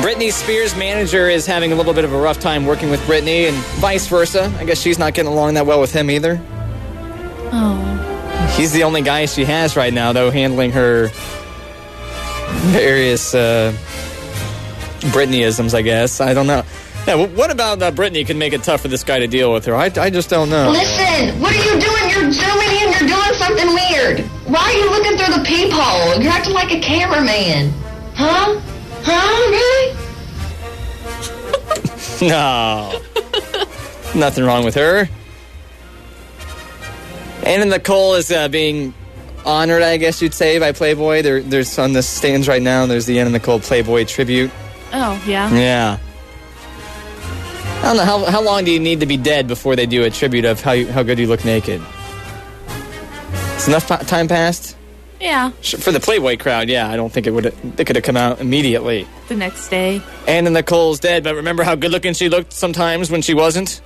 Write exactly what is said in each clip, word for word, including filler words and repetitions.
Britney Spears' manager is having a little bit of a rough time working with Britney, and vice versa. I guess she's not getting along that well with him either. Oh. He's the only guy she has right now, though, handling her various uh, Britney-isms, I guess. I don't know. Yeah, what about uh, Britney can make it tough for this guy to deal with her? I, I just don't know. Listen, what are you doing? You're zooming in. You're doing something weird. Why are you looking through the peephole? You're acting like a cameraman. Huh? Huh? Really? No. Nothing wrong with her. Anna Nicole is uh, being honored, I guess you'd say, by Playboy. There, there's on the stands right now, there's the Anna Nicole Playboy tribute. Oh, yeah? Yeah. I don't know, how how long do you need to be dead before they do a tribute of how you, how good you look naked? It's enough pa- time passed? Yeah. For the Playboy crowd, yeah. I don't think it would. It could have come out immediately. The next day. Anna Nicole's dead, but remember how good looking she looked sometimes when she wasn't?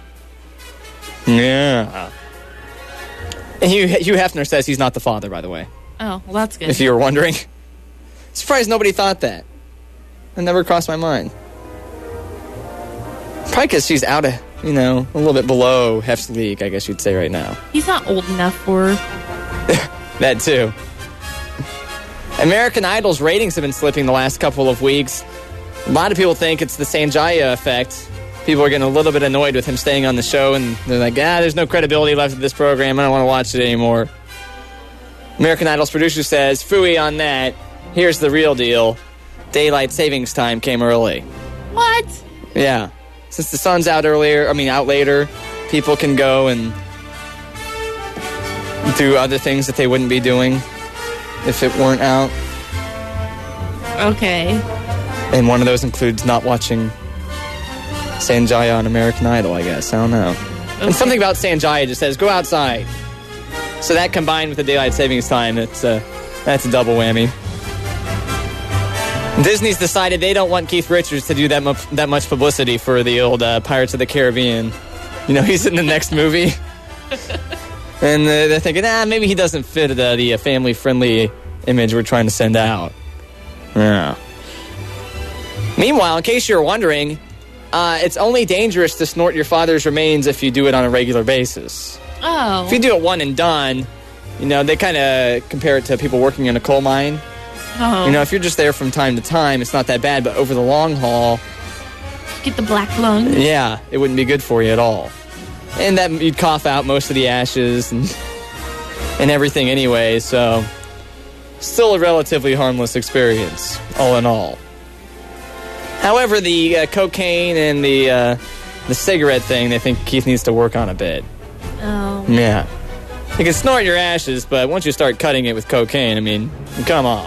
Yeah. And Hugh, Hugh Hefner says he's not the father, by the way. Oh, well, that's good. If you were wondering. Surprised nobody thought that. It never crossed my mind. Probably because she's out of, you know, a little bit below Hef's league, I guess you'd say right now. He's not old enough for her. That too. American Idol's ratings have been slipping the last couple of weeks. A lot of people think it's the Sanjaya effect. People are getting a little bit annoyed with him staying on the show, and they're like, ah, there's no credibility left of this program. I don't want to watch it anymore. American Idol's producer says, phooey on that. Here's the real deal. Daylight savings time came early. What? Yeah. Since the sun's out earlier, I mean out later, people can go and do other things that they wouldn't be doing if it weren't out. Okay. And one of those includes not watching Sanjaya on American Idol, I guess. I don't know. Okay. And something about Sanjaya just says, go outside. So that combined with the daylight savings time, it's, uh, that's a double whammy. Disney's decided they don't want Keith Richards to do that, mu- that much publicity for the old uh, Pirates of the Caribbean. You know, he's in the next movie. And uh, they're thinking, ah, maybe he doesn't fit the, the uh, family-friendly image we're trying to send out. Yeah. Meanwhile, in case you're wondering, uh, it's only dangerous to snort your father's remains if you do it on a regular basis. Oh. If you do it one and done, you know, they kind of compare it to people working in a coal mine. Oh. You know, if you're just there from time to time, it's not that bad, but over the long haul... Get the black lung. Yeah, it wouldn't be good for you at all. And that you'd cough out most of the ashes and, and everything anyway, so... Still a relatively harmless experience, all in all. However, the uh, cocaine and the uh, the cigarette thing, they think Keith needs to work on a bit. Oh. Yeah. You can snort your ashes, but once you start cutting it with cocaine, I mean, come on.